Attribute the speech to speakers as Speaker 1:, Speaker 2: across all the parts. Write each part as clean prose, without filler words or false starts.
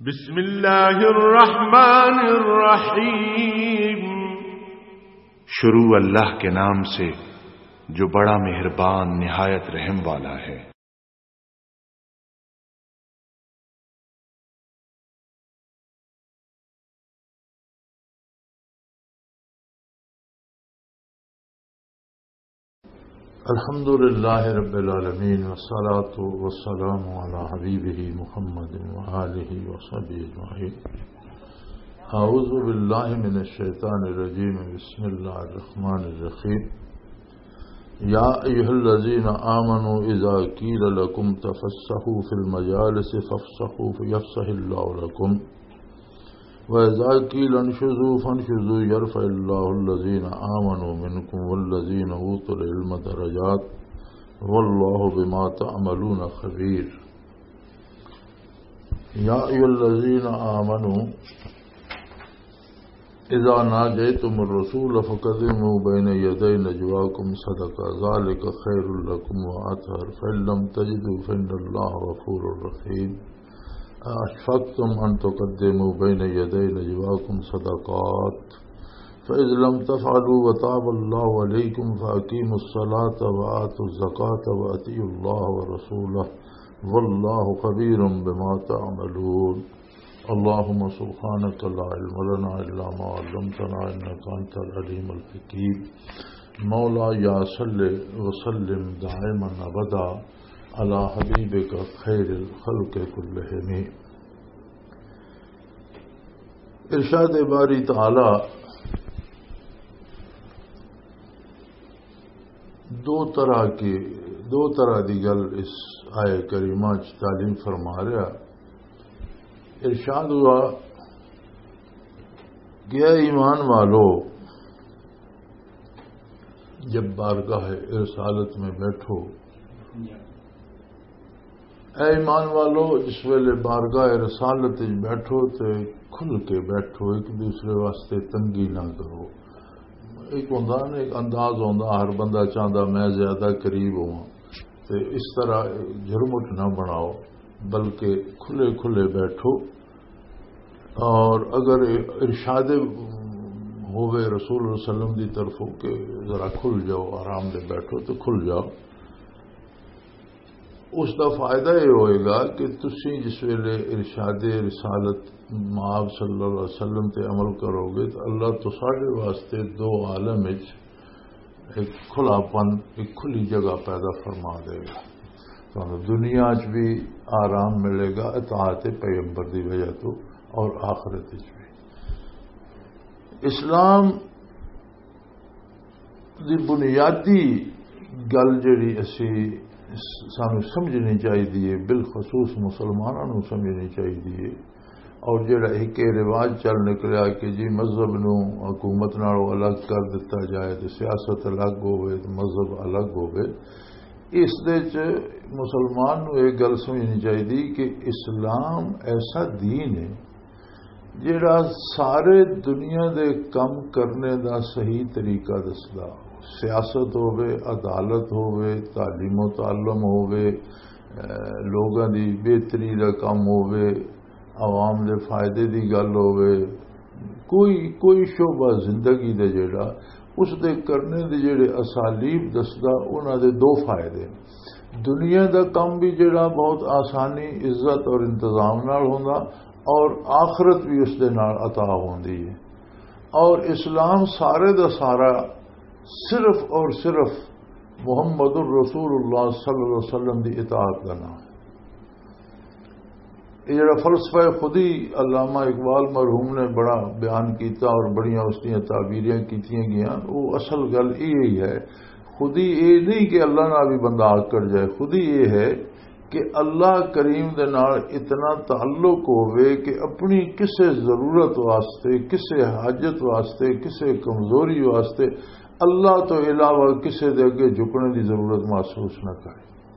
Speaker 1: بسم اللہ الرحمن الرحیم۔
Speaker 2: شروع اللہ کے نام سے جو بڑا مہربان نہایت رحم والا ہے۔
Speaker 3: الحمد للہ رب العالمین والصلاة والسلام علی حبیبہ محمد وآلہ وصحبہ اجمعین۔ اعوذ باللہ من الشیطان الرجیم، بسم اللہ الرحمن الرحیم۔ یا ایھا الذین آمنوا اذا قیل لکم تفسحوا فی المجالس فافسحوا یفسح اللہ لکم وَإِذَا قِيلَ انشُزُوا فَانشُزُوا يَرْفَعِ اللَّهُ الَّذِينَ آمَنُوا مِنكُمْ وَالَّذِينَ أُوتُوا الْعِلْمَ دَرَجَاتٍ وَاللَّهُ بِمَا تَعْمَلُونَ خَبِيرٌ۔ یا ایھا الذین آمنوا اذا ناجیتم الرسول فقدموا بین یدی نجواکم صدقہ ذلک خیر لکم وأطہر فإن لم تجدوا فإن اللہ غفور رحیم۔ اشفقتم ان تقدموا بین یدی نجواکم صدقات فإذ لم تفعلوا وتاب اللہ علیکم فأقیموا الصلاة وآتوا الزکاة وأطیعوا اللہ ورسولہ واللہ خبیر بما تعملون۔ اللہم سبحانک لا علم لنا الا ما علمتنا انک انت العلیم الحکیم۔ مولا یا صلی وسلم دائما ابدا علی حبیبک خیر الخلق کلہم۔ ارشاد باری تعالی دو طرح دی گل اس آئے کریمہ چ تعلیم فرما رہا۔ ارشاد ہوا کہ اے ایمان والو، جب بارگاہ رسالت میں بیٹھو، اے ایمان والو جس ویلے بارگاہ رسالت بیٹھو تو کھل کے بیٹھو، ایک دوسرے واسطے تنگی نہ کرو۔ ایک ہوندا نا ایک انداز ہوندا، ہر بندہ چاہتا میں زیادہ قریب ہوں، تو اس طرح جھرمٹ نہ بناؤ، بلکہ کھلے کھلے بیٹھو۔ اور اگر ارشاد ہوئے رسول اللہ صلی اللہ علیہ وسلم دی طرفوں کہ ذرا کھل جاؤ، آرام دے بیٹھو، تو کھل جاؤ۔ اس کا فائدہ یہ ہوئے گا کہ تسی جس ویلے ارشاد رسالت آپ صلی اللہ علیہ وسلم تے عمل کرو گے تو اللہ تو ساڈے واسطے دو عالم ایک کھلا پن، ایک کھلی جگہ پیدا فرما دے گا۔ تو دنیا چ بھی آرام ملے گا اطاعت پیغمبر دی وجہ تو، اور آخرت چ بھی۔ اسلام دی بنیادی گل جڑی اسی سانو سمجھنی چاہیے، بالخصوص مسلمانوں سمجھنی چاہیے، اور جڑا ایک رواج چل نکلیا کہ جی مذہب نو حکومت نالوں الگ کر دیتا جائے، تو سیاست الگ ہوئے تو مذہب الگ ہوئے، اس دے چ مسلمان نو ایک گل سمجھنی چاہیے کہ اسلام ایسا دین ہے جڑا سارے دنیا دے کم کرنے دا صحیح طریقہ دسدا، سیاست ہوئے، عدالت ہوئے، تعلیم و تعلم ہوئے، لوگاں دی بہتری دا کم ہوئے، عوام دے فائدے دی گل ہوئے، کوئی شعبہ زندگی دے جڑا اس دے کرنے دے جڑے اسالیب دسدا، انہاں دے دو فائدے۔ دنیا دا کم بھی جڑا بہت آسانی، عزت اور انتظام نال ہوندا، اور آخرت بھی اس دے نال عطا ہوندی ہے۔ اور اسلام سارے دا سارا صرف اور صرف محمد الرسول اللہ صلی اللہ علیہ وسلم دی اطاعت کا نام ہے۔ یہ جڑا فلسفہ خودی علامہ اقبال مرحوم نے بڑا بیان کیتا اور بڑیاں اس دیا تعبیریاں کیتیاں گیاں، وہ اصل گل یہی ہے۔ خودی یہ نہیں کہ اللہ نہ بھی بندہ آکڑ جائے، خودی یہ ہے کہ اللہ کریم دے نال اتنا تعلق ہوئے کہ اپنی کسے ضرورت واسطے، کسے حاجت واسطے، کسے کمزوری واسطے اللہ تو علاوہ کسے دے اگے جھکنے دی ضرورت محسوس نہ کرے،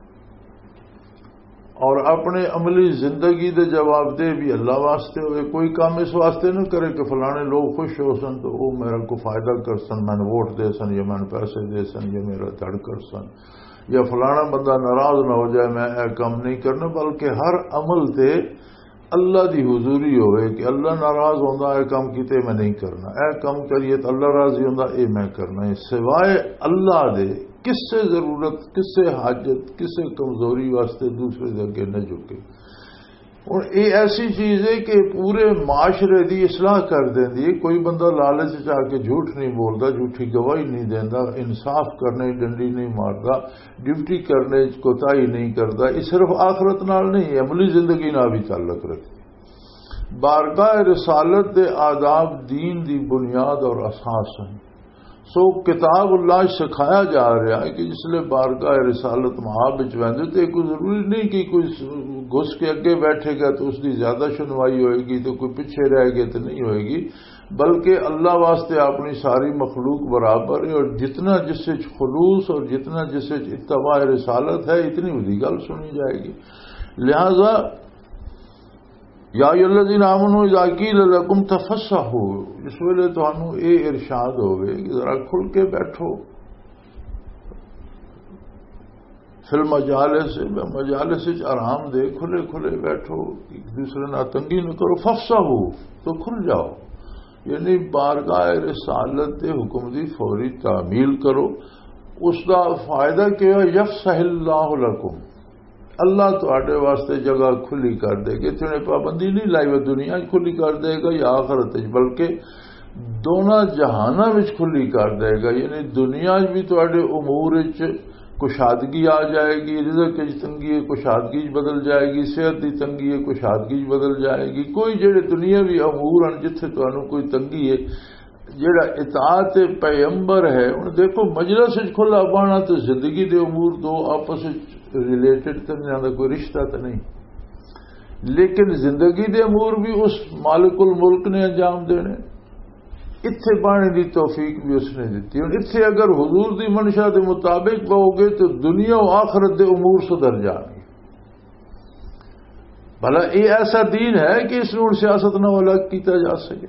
Speaker 3: اور اپنے عملی زندگی دے جواب دے بھی اللہ واسطے ہوئے۔ کوئی کام اس واسطے نہ کرے کہ فلانے لوگ خوش ہو سن تو وہ میرا کو فائدہ کر سن، میں نے ووٹ دے سن، یا میں نے پیسے دے سن، یا میرا دھڑ کر سن، یا فلانا بندہ ناراض نہ ہو جائے میں اے کام نہیں کرنا، بلکہ ہر عمل تے اللہ دی حضوری ہوئے کہ اللہ ناراض ہوتا ہے کام کیتے میں نہیں کرنا، اے کام کریے تو اللہ راضی ہوتا اے میں کرنا ہے، سوائے اللہ دے کس سے ضرورت، کس سے حاجت، کس سے کمزوری واسطے دوسرے دے اگے نہ جھکے۔ اور یہ ایسی چیز ہے کہ پورے معاشرے دی اصلاح کر دیندی ہے۔ کوئی بندہ لالچ چاہ کے جھوٹ نہیں بولتا، جھوٹی گواہی نہیں دیندا، انصاف کرنے ڈنڈی نہیں مارتا، ڈیوٹی کرنے کوتاہی نہیں کرتا۔ یہ صرف آخرت نال نہیں، عملی زندگی نال بھی تعلق رکھتی۔ بارگاہ رسالت دے آداب دین دی بنیاد اور اساس ہیں۔ سو کتاب اللہ سکھایا جا رہا ہے کہ جس لئے بارگاہ رسالت محاب ویندے تو کوئی ضروری نہیں کہ کوئی گھس کے اگے بیٹھے گا تو اس کی زیادہ سنوائی ہوئے گی، تو کوئی پیچھے رہ گئے تو نہیں ہوئے گی، بلکہ اللہ واسطے اپنی ساری مخلوق برابر ہے، اور جتنا جس سے خلوص اور جتنا جس سے اتباع رسالت ہے اتنی وڈی گل سنی جائے گی۔ لہذا یا ایھا الذین آمنوا اذا قیل لکم تفصحوا، اس ویلے تانوں اے ارشاد ہوئے کہ ذرا کھل کے بیٹھو، فی المجالس، مجالس آرام دے، کھلے کھلے بیٹھو، ایک دوسرے نہ تنگی نہ کرو، فافصحوا تو کھل جاؤ، یعنی بارگاہ رسالت دے حکم دی فوری تعمیل کرو۔ اس دا فائدہ کیا ہے؟ یفصح اللہ لکم، اللہ تواڈے واسطے جگہ کھلی کر دے گا، اتنے پابندی نہیں لائی وہ دنیا کھلی کر دے گا یا آخرت، بلکہ دونوں جہاناں وچ کھلی کر دے گا۔ یعنی دنیا بھی تواڈے امور وچ کشادگی آ جائے گی، رزق کی تنگی کشادگی بدل جائے گی، صحت کی تنگی کشادگی بدل جائے گی۔ کوئی جڑے دنیاوی امور ہیں جتھے تانوں کوئی تنگی ہے، جڑا اطاعت پیغمبر ہے، ان دیکھو مجلس وچ کھلا پانا تو زندگی دے امور دو آپس ریلیٹڈ تو نہیں، کوئی رشتہ تو نہیں، لیکن زندگی دے امور بھی اس مالک الملک نے انجام دینے، اتھے پانے دی توفیق بھی اس نے دیتی۔ اور اتھے اگر حضور دی منشا دے مطابق پاؤ گے تو دنیا و آخرت دے امور سدھر جائیں گے۔ بھلا یہ ایسا دین ہے کہ اس میں سیاست نہ الگ کیتا جا سکے۔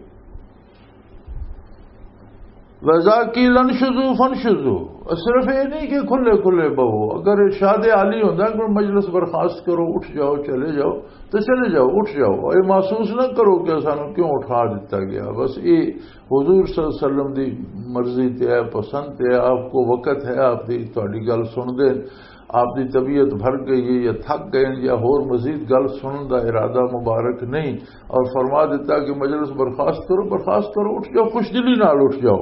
Speaker 3: وَإِذَا قِيلَ انشُزُوا فَانشُزُوا، صرف یہ نہیں کہ کھلے کھلے بہو، اگر ارشاد عالی ہوتا ہے کہ مجلس برخاست کرو، اٹھ جاؤ، چلے جاؤ تو چلے جاؤ، اٹھ جاؤ، اور یہ محسوس نہ کرو کہ سانوں کیوں اٹھا دیتا گیا، بس یہ حضور صلی اللہ علیہ وسلم دی مرضی تے ہے، پسند تے ہے، آپ کو وقت ہے، آپ دی تہاڈی گل سن دے، آپ دی طبیعت بھر گئی ہے یا تھک گئے یا ہور مزید گل سنن دا ارادہ مبارک نہیں، اور فرما دیتا کہ مجلس برخاست کرو، برخاست کرو، اٹھ جاؤ، خوش دلی نال اٹھ جاؤ۔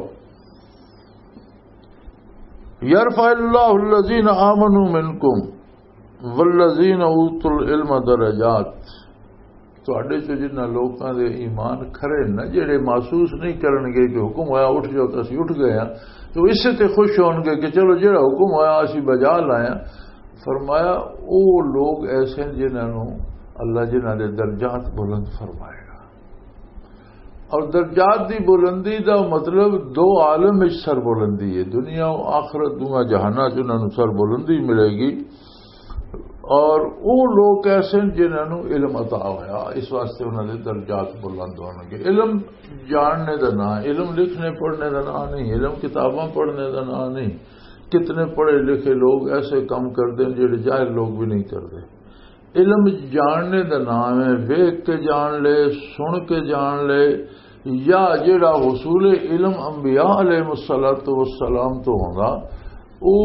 Speaker 3: یرفع اللہ الذین آمنوا منکم والذین اوتوا العلم درجات، تواڈے چ جنہاں لوکاں دے ایمان کھرے نہ جڑے محسوس نہیں کرن گے کہ حکم ہویا اٹھ جاؤ تو اسی اٹھ گئے ہاں، تو اس سے تے خوش ہون گے کہ چلو جڑا حکم ہویا اسی بجا لائے۔ فرمایا او لوگ ایسے جنہاں نو اللہ جنہاں دے درجات بلند فرمائے گا، اور درجات دی بلندی دا مطلب دو عالم وچ سر بلندی ہے، دنیا و آخرت دونوں جہاناں چ انہاں نو سر بلندی ملے گی۔ اور وہ لوگ ایسے جنہاں نو علم عطا ہویا، اس واسطے انہاں دے درجات بلند ہون گے۔ علم جاننے دا نام، علم لکھنے پڑھنے دا نام نہیں، علم کتاباں پڑھنے دا نام نہیں۔ کتنے پڑھے لکھے لوگ ایسے کام کرتے ہیں جڑے جاہل لوگ بھی نہیں کرتے۔ علم جاننے دا نام ہے، ویکھ کے جان لے، سن کے جان لے، یا جڑا حصول علم انبیاء علیہ السلام تو ہوندا، او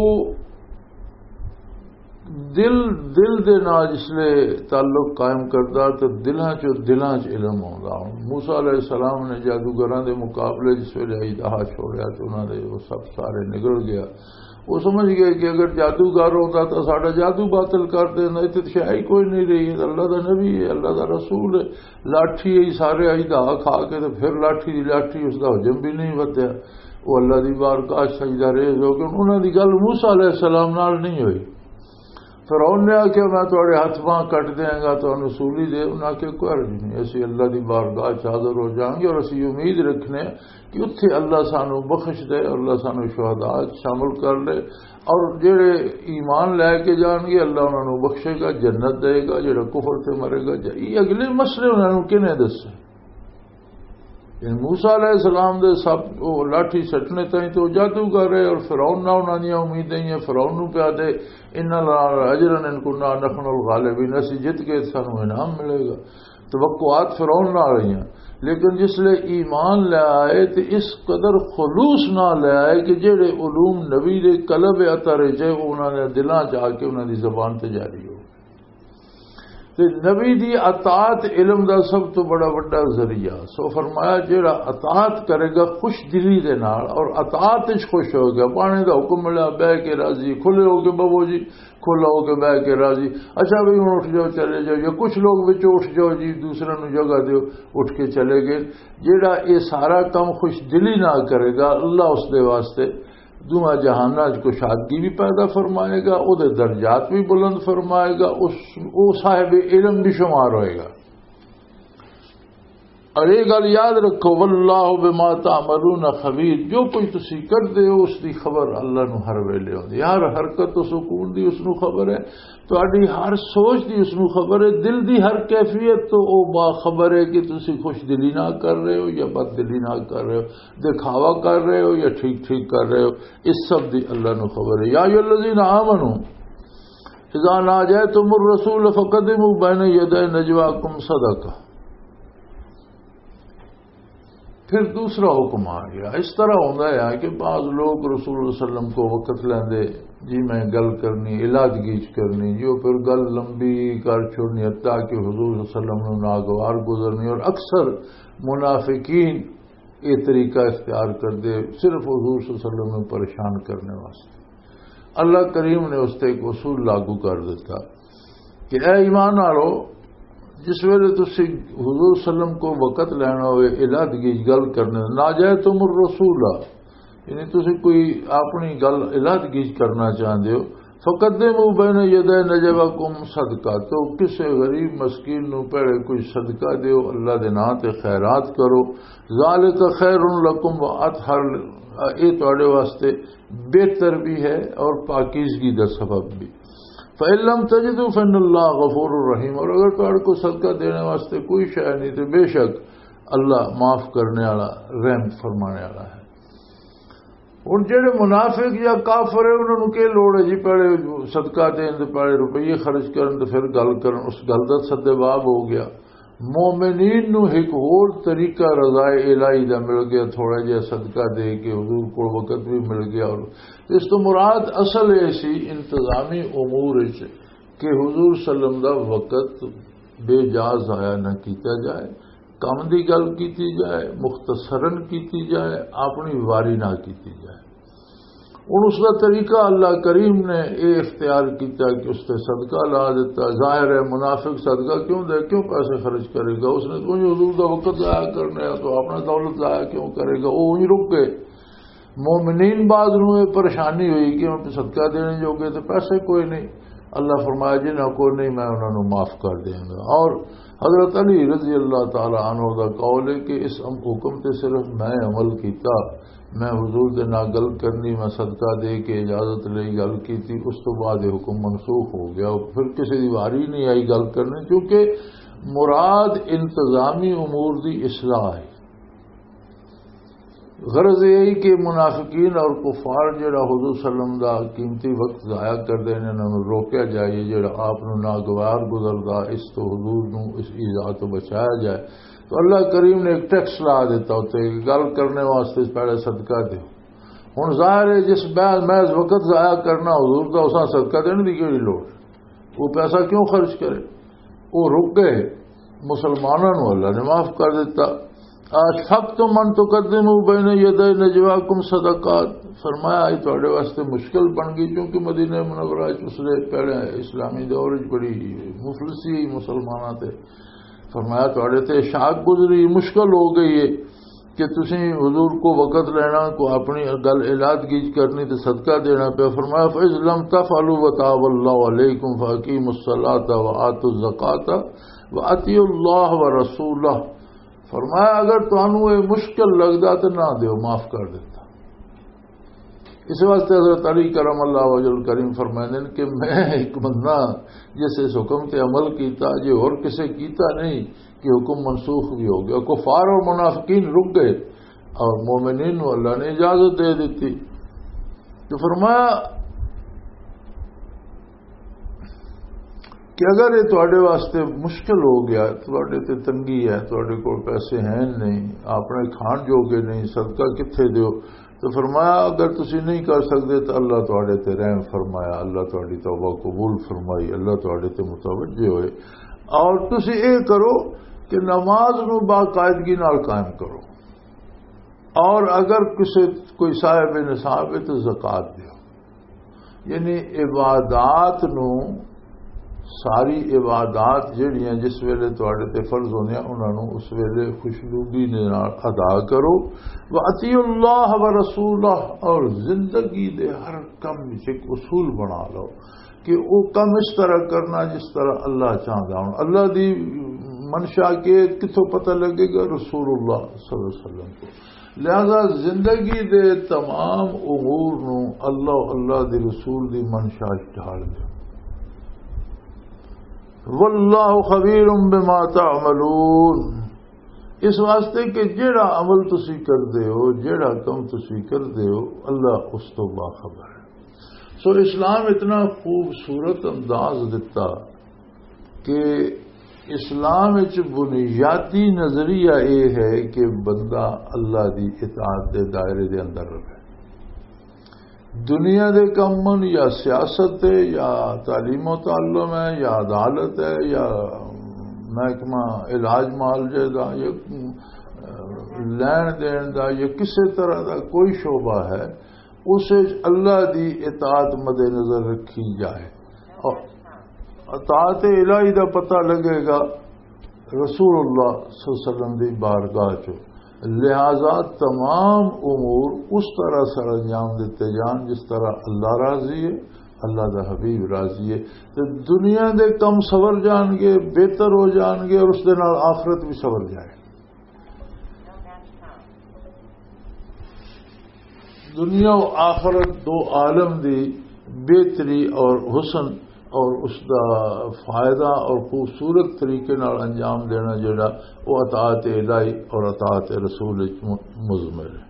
Speaker 3: دل دے نال جس لے تعلق قائم کردا تو دلاں چ علم ہوندا۔ موسیٰ علیہ السلام نے جادوگراں دے مقابلے جس ویلے اجدہا چھوڑیا تو انہاں دے وہ سب سارے نگل گیا۔ وہ سمجھ گئے کہ اگر جادوگر ہوتا تو ساڈا جادو باطل کر دینا، اتنے شاہی کوئی نہیں رہی، اللہ دا نبی ہے، اللہ دا رسول ہے، لاٹھی ہے سارے اجدہا کھا کے تو پھر لاٹھی اس دا حجم بھی نہیں ودیا، وہ اللہ دی بارگاہ سجدہ ریز ہو کے انہاں دی گل موسیٰ علیہ السلام نال نہیں ہوئی۔ فرعون نے آخیا میں تھوڑے ہاتھ باں کٹ دیاں گا تو سولی دے، انہوں نے آخیا کوئی حرج نہیں، اسی اللہ دی بارگاہ حاضر ہو جائیں گے، اور اسی امید رکھنے کہ اتھے اللہ سانو بخش دے، اور اللہ سانو شہداء شامل کر لے، اور جڑے ایمان لے کے جان گے اللہ انہوں نے بخشے گا، جنت دے گا، جڑا کفر سے مرے گا۔ یہ اگلے مسئلے انہوں نے کنے دسے؟ موسیٰ علیہ السلام دے سب لاٹھی سٹنے تائیں تو جادوگر ہے، اور فرعون نہ انہاں دی امیدیں ہیں، فرعون نو پیا دے ان اجرا ان کنا نحن الغالبین، اسی جت کے سانو انعام ملے گا۔ توقعات فرعون نہ رہی ہیں، لیکن جس لئے ایمان لے آئے تو اس قدر خلوص نہ لے آئے کہ جڑے علوم نبی دے قلب اتارے جائے انہوں نے دلاں جا کے انہوں دی زبان تے جاری ہو۔ تے نبی دی اطاعت علم دا سب تو بڑا بڑا ذریعہ، سو فرمایا جڑا اطاعت کرے گا خوش دلی دے نال اور اطاعت وچ خوش ہوگا، پانے دا حکم ملیا بہ کے راضی، کھلے ہو کے بابو جی کھلا ہو کے بہ کے راضی، اچھا بھائی ہوں اٹھ جاؤ چلے جاؤ، یا کچھ لوگ بچ اٹھ جاؤ جی دوسرے نو جگہ دیو، اٹھ کے چلے گئے۔ جیڑا یہ سارا کام خوش دلی نہ کرے گا اللہ اس دے واسطے دونوں جہانہ کو شادی بھی پیدا فرمائے گا، او دے درجات بھی بلند فرمائے گا، او صاحب علم بھی شمار ہوئے گا۔ اور یہ گل یاد رکھو واللہ بما تعملون خبیر، جو کوئی تسی کرتے ہو اس دی خبر اللہ نو ہر ویلے ہوندی، ہر حرکت و سکون دی اس نو خبر ہے، تہاڈی ہر سوچ دی اس نو خبر ہے، دل دی ہر کیفیت تو او باخبر ہے کہ تسی خوش دلی نہ کر رہے ہو یا بد دلی نہ کر رہے ہو، دکھاوا کر رہے ہو یا ٹھیک ٹھیک کر رہے ہو، اس سب دی اللہ نو خبر ہے۔ یا ایھا الذین آمنوا اذا ناجیتم الرسول فقدموا بین یدی نجواکم صدقہ۔ پھر دوسرا حکم آ گیا، اس طرح ہوتا ہے کہ بعض لوگ رسول اللہ علیہ وسلم کو وقت لیندے جی میں گل کرنی علاج گیج کرنی، جو پھر گل لمبی کر چھوڑنی حتیٰ کہ حضور صلی اللہ علیہ وسلم نے ناگوار گزرنی، اور اکثر منافقین یہ طریقہ اختیار کر دے صرف حضور صلی اللہ علیہ وسلم نے پریشان کرنے واسطے۔ اللہ کریم نے اس سے ایک اصول لاگو کر دیتا کہ اے ایمان والو، جس ویلے تسی حضور صلی اللہ علیہ وسلم کو وقت لینا ہوئے علیحدگی گل کرنے ناجیتم الرسول، یعنی تسی کوئی اپنی گل علیحدگی کرنا چاہتے ہو، فقدموا بین یدی نجواکم صدقہ، تو کسی غریب مسکین نو پہلے کوئی صدقہ دیو، اللہ دے نام تے خیرات کرو، ذالک خیر لکم واطہر، یہ تہاڈے واسطے بہتر بھی ہے اور پاکیزگی دا سبب بھی۔ فَإِن لَّمْ تَجِدُوا فَإِنَّ اللَّهَ غَفُورٌ رَحِيمٌ، اور اگر تہاڈے کو صدقہ دینے واسطے کوئی شے نہیں تو بے شک اللہ معاف کرنے والا رحم فرمانے والا ہے۔ ہن جڑے منافق یا کافر ہیں انہوں نے کی لوڑ ہے جی پہلے صدقہ دین تے پہلے روپیے خرچ کرن تے پھر گل کرن، اس گل دا سدباب ہو گیا۔ مومنین نو ایک اور طریقہ رضائے الہی دا مل گیا، تھوڑا جہا صدقہ دے کے حضور کو وقت بھی مل گیا، اور اس تو مراد اصل ایسی انتظامی امور کہ حضور صلی اللہ علیہ وسلم دا وقت بے جا ضائع نہ کیتا جائے، کم دی گل کیتی جائے، مختصراً کیتی جائے، اپنی واری نہ کیتی جائے۔ اور اس کا طریقہ اللہ کریم نے یہ اختیار کیتا کہ اس نے صدقہ لا دیتا۔ ظاہر ہے منافق صدقہ کیوں دے، کیوں پیسے خرچ کرے گا، اس نے تو حضور کا وقت ضائع کرنا ہے تو اپنا دولت ضائع کیوں کرے گا، وہ وہیں رک گئے۔ مومنین بعض نو یہ پریشانی ہوئی کہ ان پہ صدقہ دینے جو گئے تو پیسے کوئی نہیں، اللہ فرمایا جنہوں کو نہیں میں انہوں نے معاف کر دیں گا۔ اور حضرت علی رضی اللہ تعالی عنہ کا قول ہے کہ اس حکم تے صرف میں عمل کیتا، میں حضور دے نال گل کرنی، میں صدقہ دے کے اجازت لئی گل کی تھی، اس تو بعد یہ حکم منسوخ ہو گیا، پھر کسی دی واری نہیں آئی گل کرنے، کیونکہ مراد انتظامی امور دی اصلاح ہے۔ غرض یہی کہ منافقین اور کفار جڑا حضور صلی اللہ علیہ وسلم دا قیمتی وقت ضائع کر دینے انہوں روکیا جائے، جڑا آپ نو ناگوار گزردا اس تو حضور نو اس ایذا تو بچایا جائے، تو اللہ کریم نے ایک ٹیکس لا دیتا ہوتا ہے کہ گل کرنے واسطے پہلے صدقہ دیو۔ ہن ظاہر ہے جس محض وقت ضائع کرنا حضور دا اساں صدقہ دینے دی کیڑی لوڑ، وہ پیسہ کیوں خرچ کرے، وہ رک گئے، مسلمانوں نو اللہ نے معاف کر دیتا۔ اشفقتم ان تقدموا بین یدی نجواکم صدقات، فرمایا یہ تہاڈے واسطے مشکل بن گئی، کیونکہ مدینہ منورہ اس لیے پہلے اسلامی دور بڑی مفلسی مسلمانوں تے، فرمایا تہاڈے تے شاق گزری، مشکل ہو گئی ہے کہ تسی حضور کو وقت لینا، کو اپنی گل علیحدگی کرنی تے صدقہ دینا پہ، فرمایا فإذ لم تفعلوا وتاب اللہ علیکم فاقیموا الصلاۃ وآتوا الزکاۃ وأطیعوا اللہ ورسولہ، فرمایا اگر تمہیں یہ مشکل لگتا تو نہ دیو، معاف کر دیتا۔ اس واسطے حضرت علی کرم اللہ وجہ کریم فرمائیں کہ میں ایک بندہ جس اس حکم تے عمل کیتا جی اور کسے کیتا نہیں کہ حکم منسوخ بھی ہو گیا۔ کفار اور منافقین رک گئے اور مومنین کو اللہ نے اجازت دے دیتی، تو فرمایا کہ اگر یہ تواڈے واسطے مشکل ہو گیا، تواڈے تے تنگی ہے، تواڈے کول پیسے ہیں نہیں، اپنے کھان جوگے نہیں، صدقہ کتھے دیو، تو فرمایا اگر تسی نہیں کر سکتے تو اللہ تواڈے تے رحم فرمایا، اللہ تواڈی توبہ قبول فرمائی، اللہ تواڈے تے متوجہ ہوئے، اور تسی اے کرو کہ نماز نو باقاعدگی نال قائم کرو، اور اگر کوئی صاحب نصاب ہے تو زکات دیو۔ یعنی عبادات نو، ساری عبادات جہڑیاں جس ویلے تواڈے تے فرض ہونے انہاں نو اس ویلے خوشنودی نال ادا کرو۔ وَأَطِیعُوا اللَّهَ وَرَسُولَهُ، اور زندگی دے ہر کم وچ ایک اصول بنا لو کہ وہ کم اس طرح کرنا جس طرح اللہ چاہتا ہوں۔ اللہ دی منشا کے کتوں پتہ لگے گا؟ رسول اللہ صلی اللہ علیہ وسلم کو۔ لہذا زندگی دے تمام امور نو اللہ دی رسول دی منشا ڈھال دو۔ واللہ خبیر بما تعملون، اس واسطے کہ جیڑا عمل تسی کر دے ہو، جیڑا کم تسی کر دے ہو، اللہ اس تو باخبر ہے۔ سو اسلام اتنا خوبصورت انداز دیتا کہ اسلام وچ بنیادی نظریہ یہ ہے کہ بندہ اللہ دی اطاعت دے دائرے دے اندر رہے، دنیا دے کمن یا سیاست ہے یا تعلیم و تعلم ہے یا عدالت ہے یا محکمہ علاج معالجے دا یا لین دین دا یا کسی طرح دا کوئی شعبہ ہے، اسے اللہ دی اطاعت مد نظر رکھی جائے، اور اطاعت الہی دا پتہ لگے گا رسول اللہ صلی اللہ علیہ وسلم دی بارگاہ چو۔ لہذا تمام امور اس طرح سے انجام دیتے جان جس طرح اللہ راضی ہے، اللہ دا حبیب راضی ہے، تو دنیا دے کم سور جان گے، بہتر ہو جان گے، اور اس دے نال آخرت بھی سور جائے۔ دنیا و آخرت دو عالم دی بہتری اور حسن اور اس دا فائدہ اور خوبصورت طریقے نال انجام دینا جڑا وہ اطاعت الہی اور اطاعت رسول مضمر ہے۔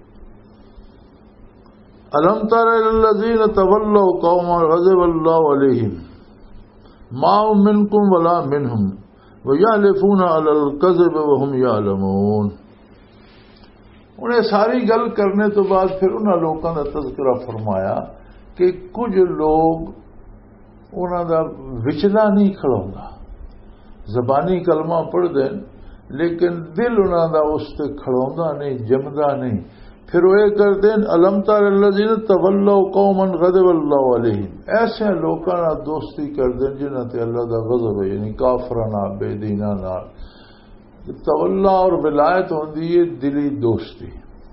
Speaker 3: الم تر الذین تولوا قوما غضب اللہ علیہم ما هم منکم ولا منہم ویحلفون علی الکذب وهم یعلمون۔ انہیں ساری گل کرنے تو بعد پھر انہاں لوگوں کا تذکرہ فرمایا کہ کچھ لوگ انہاں دا وچلا نہیں کھڑوندا، زبانی کلمہ پڑھ دیں لیکن دل انہاں دا اس تے کھڑوندا نہیں، جمدا نہیں۔ پھر وہ یہ کر دیں الم تر الذین تولوا قوما غضب اللہ علیہم، ایسے لوگوں نال دوستی کر دیں جنہاں تے اللہ دا غضب ہے، یعنی کافراں نال، بے دیناں نال۔ تولا اور ولایت ہوندی ہے دلی دوستی۔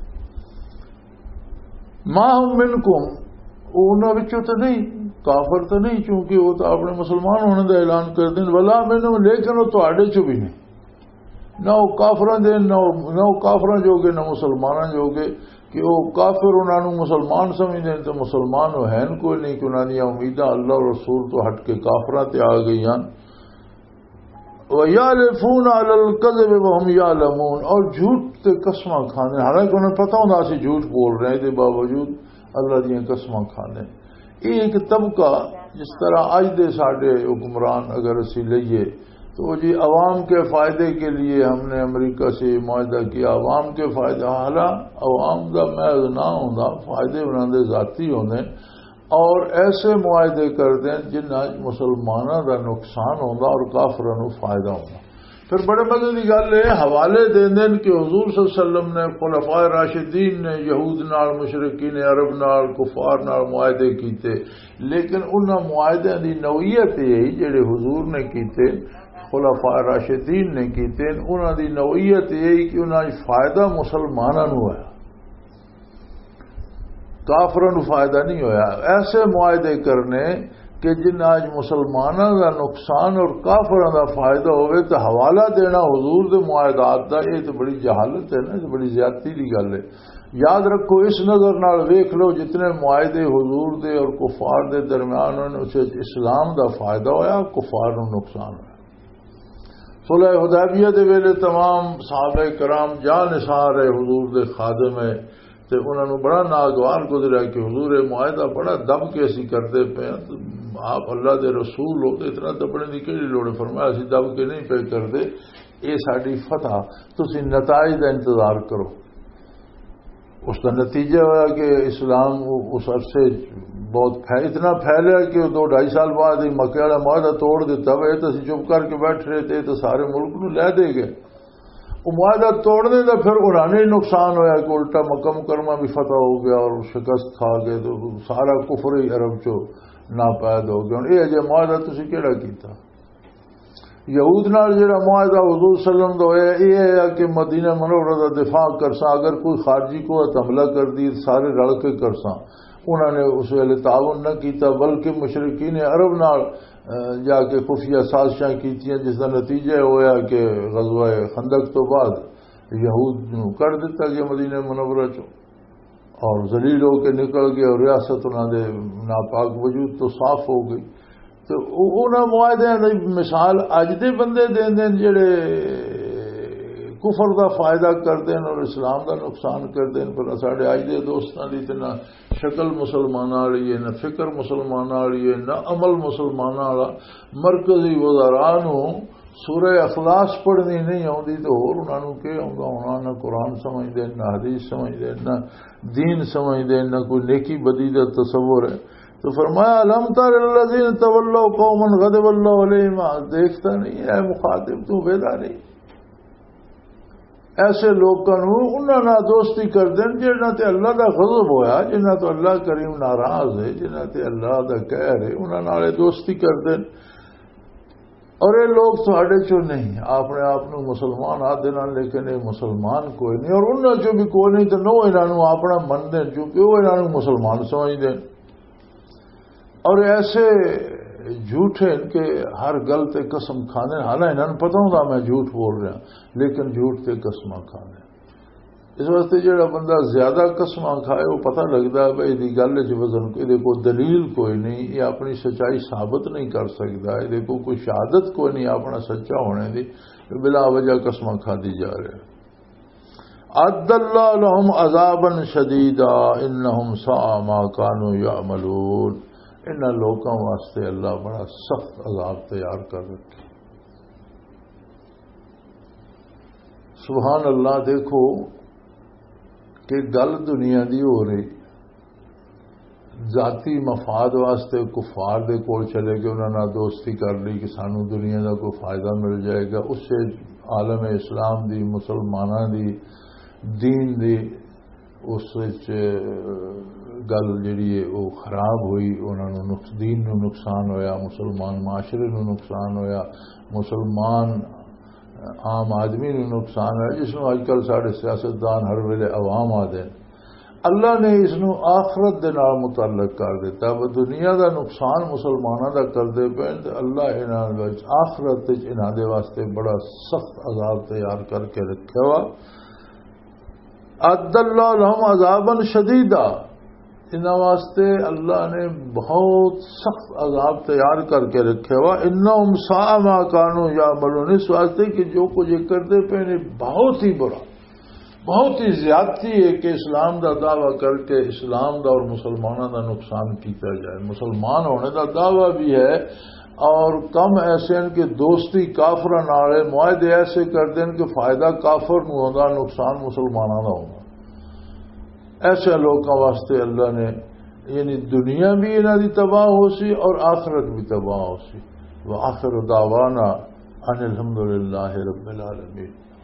Speaker 3: ما ہم منکم، انہاں وچوں تے نہیں، کافر تو نہیں، چونکہ وہ تو اپنے مسلمان ہونے کا اعلان کر دیں، ولا منہم، لیکن وہ تواڈے چ بھی نہیں، نہ وہ کافراں دے نہ وہ کافراں جوگے نہ مسلماناں جوگے، کہ وہ کافر انہاں نوں مسلمان سمجھدے تو مسلمان وہ ہیں کوئی نہیں، کہ انہاں دی امیداں اللہ اور رسول تو ہٹ کے کافراں تے آ گئی ہیں۔ وَيَحْلِفُونَ عَلَى الْكَذِبِ وَهُمْ يَعْلَمُونَ، اور جھوٹ تے قسماں کھانے، حالانکہ انہیں پتہ ہوندا اسی جھوٹ بول رہے ہیں، دے باوجود اللہ دیاں قسماں کھانے۔ یہ ایک طبقہ جس طرح آج دے ساڈے حکمران اگر اسی لئیے تو جی عوام کے فائدے کے لیے ہم نے امریکہ سے معاہدہ کیا، عوام کے فائدہ، حالانکہ عوام دا محض نہ ہوندا، فائدے انہاں دے ذاتی ہوندے، اور ایسے معاہدے کر دیں جن مسلمانوں کا نقصان ہوگا اور کافروں کو فائدہ ہوگا۔ پھر بڑے مزے کی گل ہے، حوالے دیں کہ حضور صلی اللہ علیہ وسلم نے، خلفاء راشدین نے یہود نال، مشرکین عرب نال، کفار نال معاہدے کیتے، لیکن انہاں معاہدے دی نوعیت یہی جڑے حضور نے کیتے، خلفاء راشدین نے کیتے، انہاں دی نوعیت یہی کہ انہاں فائدہ مسلمانوں کو ہے، کافروں کو فائدہ نہیں ہویا۔ ایسے معاہدے کرنے کہ جن آج مسلمانوں کا نقصان اور کافروں کا فائدہ ہوئے تو حوالہ دینا حضور دے معاہدات دا، یہ تو بڑی جہالت ہے نا، یہ بڑی زیادتی کی گل ہے۔ یاد رکھو، اس نظر نال ویکھ لو جتنے معاہدے حضور دے اور کفار دے درمیان ہونے، اسے اسلام دا فائدہ ہویا، کفار کو نقصان ہویا۔ صلح حدیبیہ دے ویلے تمام صحابہ کرام جان نثار ہے حضور دے خادم ہے، تے انہوں نے بڑا ناگوار گزرا کہ حضور معاہدہ بڑا دب کے اسی کرتے پے، آپ اللہ دے رسول ہو تو اتنا دبنے کی کہڑی لوڑ ہے؟ فرمایا اسی دب کے نہیں پہ کرتے، یہ ساری فتح تسی نتائج کا انتظار کرو۔ اس کا نتیجہ ہوا کہ اسلام اس عرصے بہت اتنا پھیلیا کہ 2-2.5 سال بعد ہی مکے والا معاہدہ توڑ دیتا، وہ تو چپ کر کے بیٹھ رہے تھے تو سارے ملک نو لے دے گئے۔ وہ معاہدہ توڑنے کا پھر انہوں نے نقصان ہویا کہ الٹا مکہ مکرمہ بھی فتح ہو گیا اور شکست کھا گئے، تو سارا کفر ہی عرب چو ناپید ہو گیا۔ یہ جی معاہدہ تسی کیڑا کیتا؟ یہود نال جڑا معاہدہ حضور صلی اللہ علیہ وسلم دا ہویا یہ ہے کہ مدینہ منورہ دا دفاع کرساں، اگر کوئی خارجی کو حملہ کر دی سارے رل کے کرساں۔ انہوں نے اس ویلے تعاون نہ کیتا، بلکہ مشرکین عرب نال جا کے خفیہ سازشاں کیتیاں، جس کا نتیجہ ہویا کہ غزوہ خندق تو بعد یہود نو کر دیتا گیا مدینہ منورہ چو، اور ذلیل ہو کے نکل گئے اور ریاست انہوں نے ناپاک وجود تو صاف ہو گئی۔ تو انہوں معاہدے کی مثال اج دے بندے دیں جڑے کفر دا فائدہ کرتے ہیں اور اسلام دا نقصان کرتے ہیں، پر ساڈے اج دے دوستاں دی تے نہ شکل مسلماناں والی ہے، نہ فکر مسلماناں والی ہے، نہ عمل مسلماناں والا۔ مرکزی وزراء نو سورہ اخلاص پڑھنی نہیں آتی تو ہور انہاں نو کہ آندا ہونا؟ نہ قرآن سمجھدے، نہ حدیث سمجھدے، نہ دین سمجھدے، نہ کوئی نیکی بدی دا تصور ہے۔ تو فرمایا الم تر الذین تولوا قوما غضب اللہ علیہم، دیکھتا نہیں اے مخاطب تو ویدا نہیں ایسے لوگوں انہوں نے دوستی کر دیں جنہاں تے اللہ دا غضب ہویا، جنہاں تو اللہ کریم ناراض ہے، جنہاں تے اللہ دا قہر ہے، انہوں نے دوستی کر دیں۔ اور یہ لوگ تھوڑے چو نہیں، اپنے آپ کو مسلمان آدھے نہ، لیکن یہ مسلمان کوئی نہیں، اور انہوں چو بھی کوئی نہیں تو نو انہوں اپنا من دیں چونکہ وہ انہوں مسلمان سمجھ دیں۔ اور ایسے جھوٹے کہ ہر گل تے قسم کھانے، حالانکہ انہوں نے پتہ ہوتا میں جھوٹ بول رہا لیکن جھوٹ تے قسم کھانے۔ اس واسطے جڑا بندہ زیادہ قسم کھائے وہ پتہ لگتا ہے بھائی دی گل چ وزن یہ کوئی دلیل کوئی نہیں، یہ اپنی سچائی ثابت نہیں کر سکتا، یہ کوئی شہادت کوئی نہیں اپنا سچا ہونے دی، بلا وجہ قسم کھا دی جا رہے۔ اعد اللہ لهم عذابا شدیدا انہم ساء ما كانوا یعملون، ان لوگوں واسطے اللہ بڑا سخت عذاب تیار کر رکھے۔ سبحان اللہ، دیکھو کہ گل دنیا دی ہو رہی، ذاتی مفاد واسطے کفار دے کول چلے گئے، انہوں نے دوستی کر لی کہ سانو دنیا دا کوئی فائدہ مل جائے گا، اس سے عالم اسلام دی، مسلمانوں دی، دین دی اس گل جڑی ہے وہ خراب ہوئی، انہوں نے دین نو نقصان ہویا، مسلمان معاشرے نو نقصان ہویا، مسلمان عام آدمی نو نقصان ہے، جس نو اج کل سارے سیاستدان ہر ویلے عوام آدھے۔ اللہ نے اس نو آخرت دے نال متعلق کر دیتا، وہ دنیا دا نقصان مسلمانوں دا کردے پے، اللہ انہاں وچ آخرت وچ انہاں دے واسطے بڑا سخت عذاب تیار کر کے رکھا ہوا۔ اعد اللہ لهم عذابا شدیدا، انہاں واسطے اللہ نے بہت سخت عذاب تیار کر کے رکھے ہوا۔ انہم ساء ما كانوا یعملون، اس واسطے کہ جو کچھ یہ کرتے پے نے بہت ہی برا، بہت ہی زیادتی ہے کہ اسلام دا دعویٰ کر کے اسلام دا اور مسلمانوں دا نقصان کیتا جائے۔ مسلمان ہونے دا دعویٰ بھی ہے اور کم ایسے ہیں کہ دوستی کافر نالے معاہدے ایسے کر دیں کہ فائدہ کافر نو ہوندا، نقصان مسلمانوں دا ہوندا۔ ایسے لوگوں واسطے اللہ نے یعنی دنیا بھی انہاں دی تباہ ہو سی اور آخرت بھی تباہ ہو سی۔ وآخر دعوانا ان الحمدللہ رب العالمین۔